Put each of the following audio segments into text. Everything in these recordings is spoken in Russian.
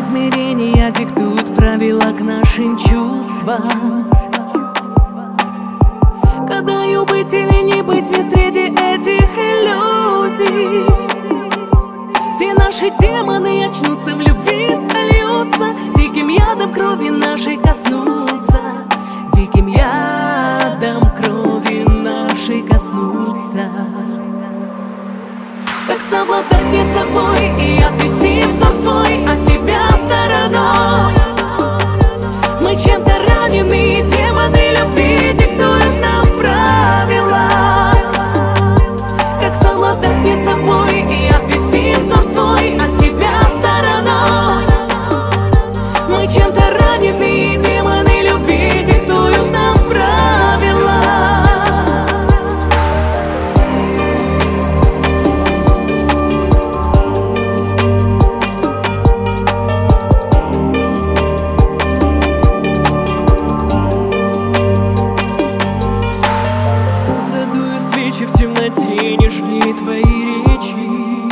измерения диктуют правила к нашим чувствам. Гадаю, быть или не быть мне среди этих иллюзий. Все наши демоны очнутся, в любви сольются, диким ядом крови нашей коснутся, диким ядом крови нашей коснутся. Как совладать мне с собой и отвести взор свой от тебя стороной? Мы чем-то ранены, демоны любви диктуют нам правила. Как совладать мне с собой и отвести взор свой от тебя стороной? Мы чем-то ранены, демоны любви диктуют нам правила. Задую свечи в темноте, нежнее твои речи.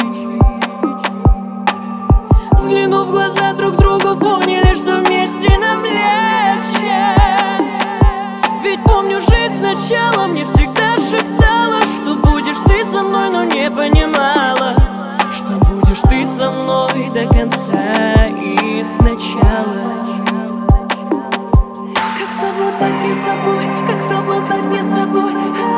Взглянув в глаза друг другу, поняли, что вместе нам легче. Ведь помню, жизнь сначала мне всегда шептала, что будешь ты со мной, но не понимала, что будешь ты со мной до конца и сначала. Как совладать мне с собой, как совладать мне с собой?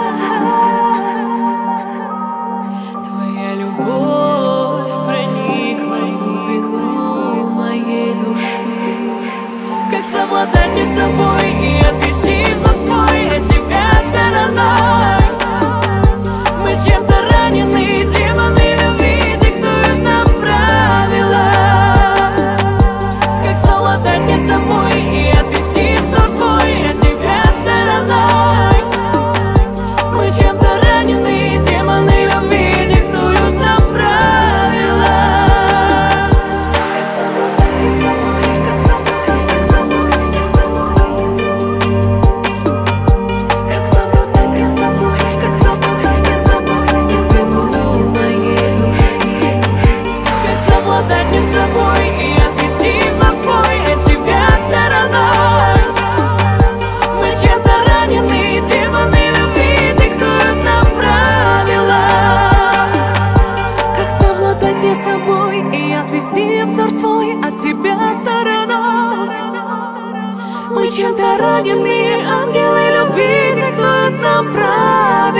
Твоя любовь проникла в глубину моей души. Как совладать мне с собой и отвести взор свой от тебя стороной? Мы чем-то ранены, демоны любви диктуют нам правила. Как совладать мне с собой и отвести взор свой от тебя стороной? Мы чем-то ранены, демоны любви диктуют нам правила. Как совладать мне с собой, как совладать мне с собой? Как совладать мне с собой, как совладать мне с собой? Глубину моей души. Как совладать мне с собой и отвести взор свой от тебя стороной? Мы чем-то ранены, демоны любви диктуют нам правила. Как совладать мне с собой и отвести взор свой от тебя стороной? Мы чем-то ранены, ангелы любви диктуют нам правила.